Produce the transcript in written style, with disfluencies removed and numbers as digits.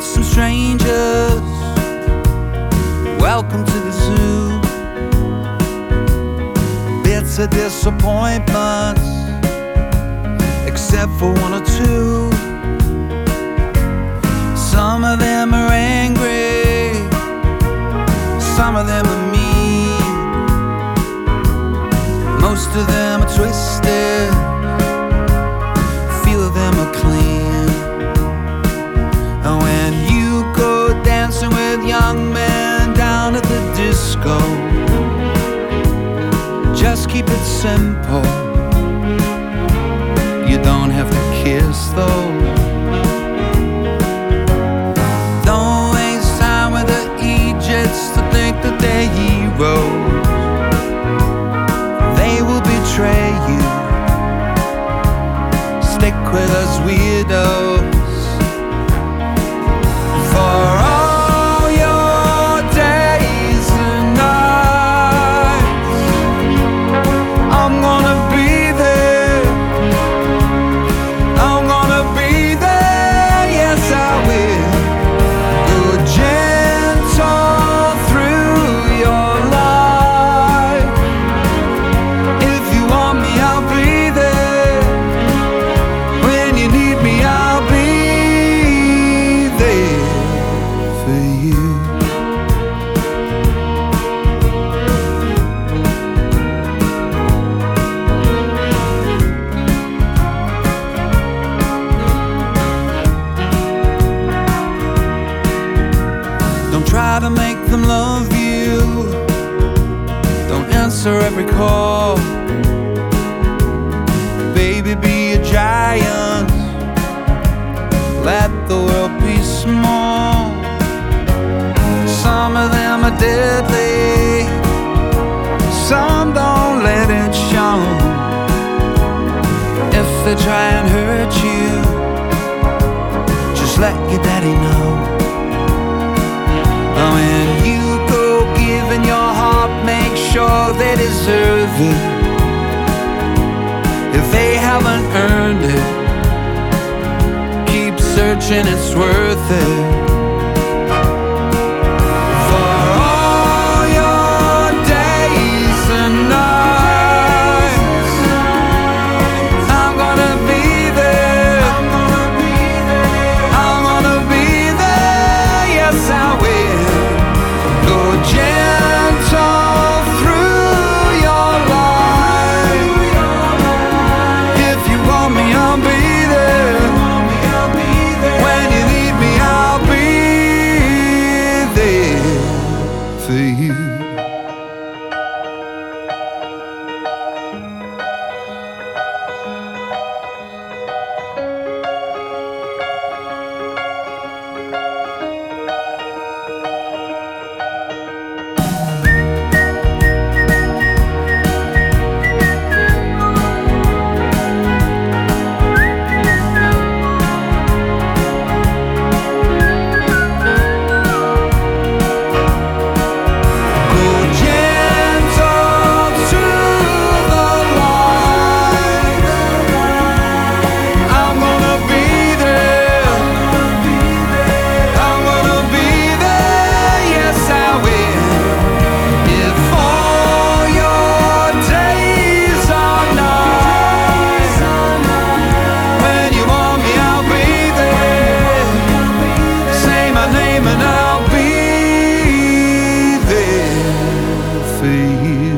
some strangers. Welcome to the zoo. Bits of disappointments, except for one or two. Some of them are angry, some of them are mean. Most of them are twisted, few of them are clean. And when you go dancing with young men down at the disco, just keep it simple. You don't have to kiss though. Don't waste time with the Egypts to think that they're heroes. They will betray you. Stick with us weirdos. For all your days and nights, I'm gonna be there. I'm gonna be there, yes I will. Go gentle through your life. If you want me, I'll be there. When you need me, I'll be there for you. Don't try to make them love you. Don't answer every call. Baby, be a giant. Let the world be small. Some of them are deadly, some don't let it show. If they try and hurt you, just let your daddy know. When you go giving your heart, make sure they deserve it. If they haven't earned it, keep searching, it's worth it. For all your days and nights, I'm gonna be there. I'm gonna be there, yes I will. Go gentle through your life. If you want me, I'll be there. When you need me, I'll be there for you. And I'll be there for you.